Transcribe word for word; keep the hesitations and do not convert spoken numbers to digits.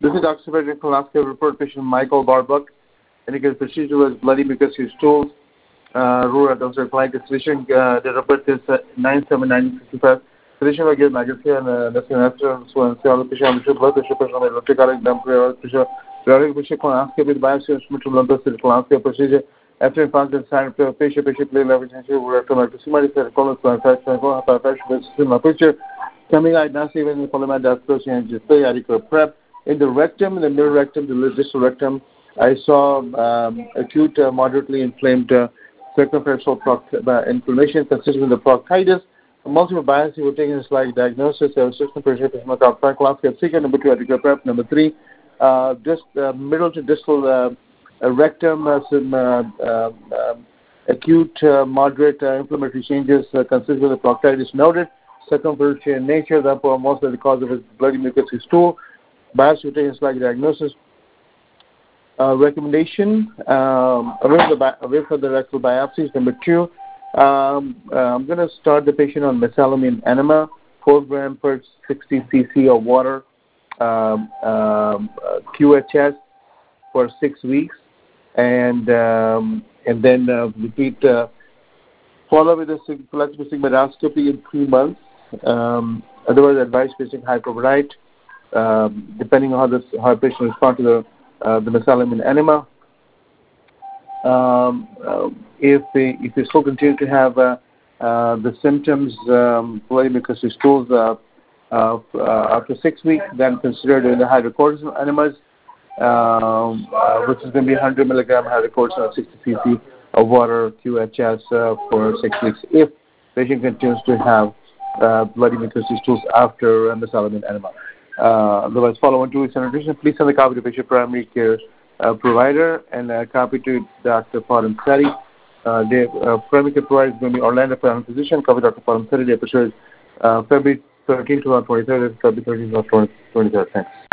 This is Doctor Surgeon Colonoscopy report patient Michael Barbuck. Indicated procedure was bloody mucus stools. Uh, rural doctor applied this physician. Uh, the report is uh, nine seven nine six five. Physician will give Nigeria and National National so the patient should blood pressure pressure electrical exam pressure periodic patient colonoscopy with biopsy instrument lumbar colonoscopy procedure. After infarct sign patient patient play leverage and rectal microscopic colon transaction picture coming out not even the polymer approach and just adequate prep. In the rectum, in the middle rectum, the distal rectum, I saw um, acute, uh, moderately inflamed uh, circumferential proct- uh, inflammation consistent with the proctitis. Multiple biopsy were taken as like diagnosis. There was system pressure, colonoscopy. Second, number two, adequate prep. Number three, uh, just uh, middle to distal uh, uh, rectum, uh, some uh, uh, uh, acute, uh, moderate uh, inflammatory changes uh, consistent with the proctitis noted. Circumferential in nature, therefore, most of the cause of it is bloody mucus stool. Biopsy taken like diagnosis. Uh, recommendation, um, away, from the bi- away from the rectal biopsies. Number two, um, uh, I'm going to start the patient on mesalamine enema, four gram per sixty cc of water, um, um, uh, Q H S for six weeks, and um, and then uh, repeat, uh, follow with a flexible sigmoidoscopy in three months. Um, otherwise, advise patient hyperbarite. Um, depending on how this how a patient responds to the uh, the mesalamine enema. Um, uh, if they if they still continue to have uh, uh, the symptoms, um, bloody mucus stools uh, uh, uh, after six weeks, then consider doing the hydrocortisone enemas, um, uh, which is going to be one hundred milligram hydrocortisone, sixty cc of water Q H S uh, for six weeks. If patient continues to have uh, bloody mucus stools after uh, mesalamine enema. Uh, otherwise, follow on two weeks nutrition. Please send a copy to patient primary care uh, provider and a copy to Doctor Param Seti. Uh, the uh, primary care provider is going to be Orlando Family Physician. Copy Doctor Param Seti. The episode is uh, February thirteenth to twenty-third, February thirteenth to twenty-third. Thanks.